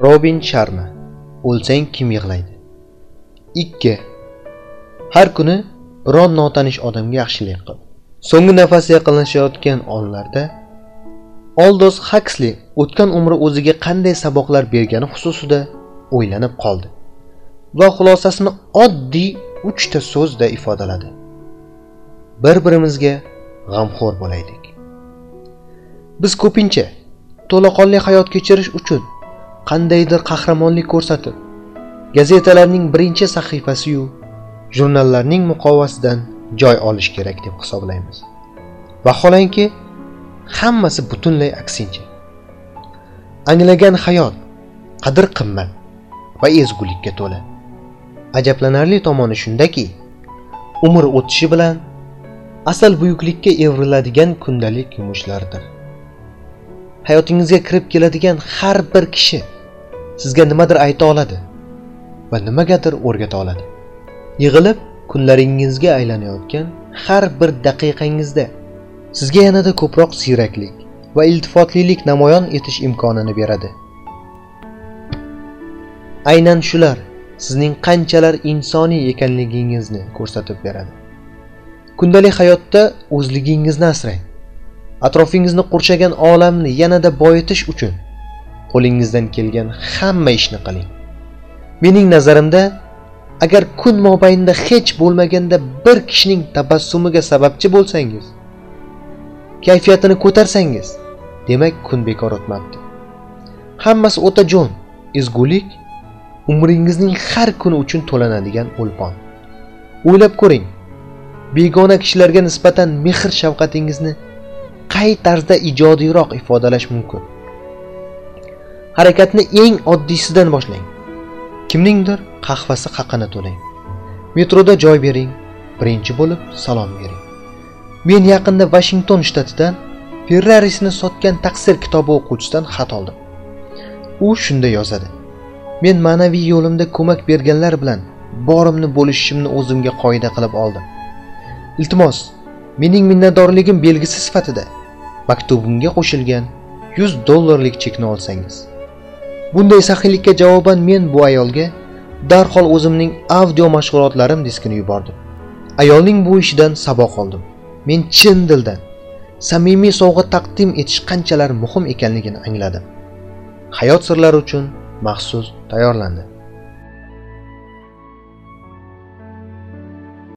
Robin Sharma. O'lsang kim yig'laydi? 2. Har kuni biron notanish odamga yaxshilik qil. So'nggi nafasi yaqinlashayotgan onlarda Aldous Huxley o'tgan umri o'ziga qanday saboqlar bergani xususida o'ylanib qoldi va xulosasini oddiy 3 ta so'zda ifodaladi. Bir-birimizga g'amxo'r bo'laylik. Biz ko'pincha to'laqonli hayot kechirish uchun qandaydir qahramonlik ko'rsatib, gazetalarning birinchi sahifasi-yu jurnallarning muqovasidan joy olish kerak deb hisoblaymiz. Vaholanki, hammasi butunlay aksincha. Anglagan hayot qadr-qimmat va ezgulikka to'la. Ajablanarli tomoni shundaki, umr o'tishi bilan asal buyuklikka evriladigan kundalik yumushlardir. Hayotingizga kirib keladigan har bir kishi sizga nimadir ayta oladi va nimagadir o'rgata oladi. Yig'ilib kunlaringizga aylanayotgan har bir daqiqangizda sizga yanada ko'proq ziyraklik va iltifotlilik namoyon etish imkonini beradi. Aynan shular sizning qanchalar insoniy ekanligingizni ko'rsatib beradi. Kundalik hayotda o'zligingizni asrang. Atrofingizni qurshagan olamni yanada boyitish uchun qo'lingizdan kelgan hamma ishni qiling. Mening nazarimda, agar kun mobaynida hech bo'lmaganda bir kishining tabassumiga sababchi bo'lsangiz, kayfiyatini ko'tarsangiz, demak kun bekor o'tmabdi. Hammasi o'ta jo'n, ezgulik umringizning har kuni uchun to'lanadigan o'lpon. O'ylab ko'ring, begona kishilarga nisbatan mehr-shafqatingizni qay tarzda ijodiyroq ifodalash mumkin? Harakatni eng oddiysidan boshlang. Kimningdir qahvasi haqini to'lang. Metroda joy bering, birinchi bo'lib salom bering. Men yaqinda Washington shtatidan Ferrarisini sotgan taqsir kitobi o'quvchisidan xat oldim. U shunday yozadi: Men ma'naviy yo'limda ko'mak berganlar bilan borimni bo'lishishimni o'zimga qoida qilib oldim. Iltimos, mening minnatdorligim belgisi sifatida maktubimga qo'shilgan $100 chekni olsangiz. Bunday saxiylikka javoban men bu ayolga darhol o'zimning audio mashg'ulotlarim diskini yubordim. Ayolning bu ishidan saboq oldim. Men chin dildan samimiy sovg'a taqdim etish qanchalar muhim ekanligini angladim. Hayot sirlari uchun maxsus tayyorlandi.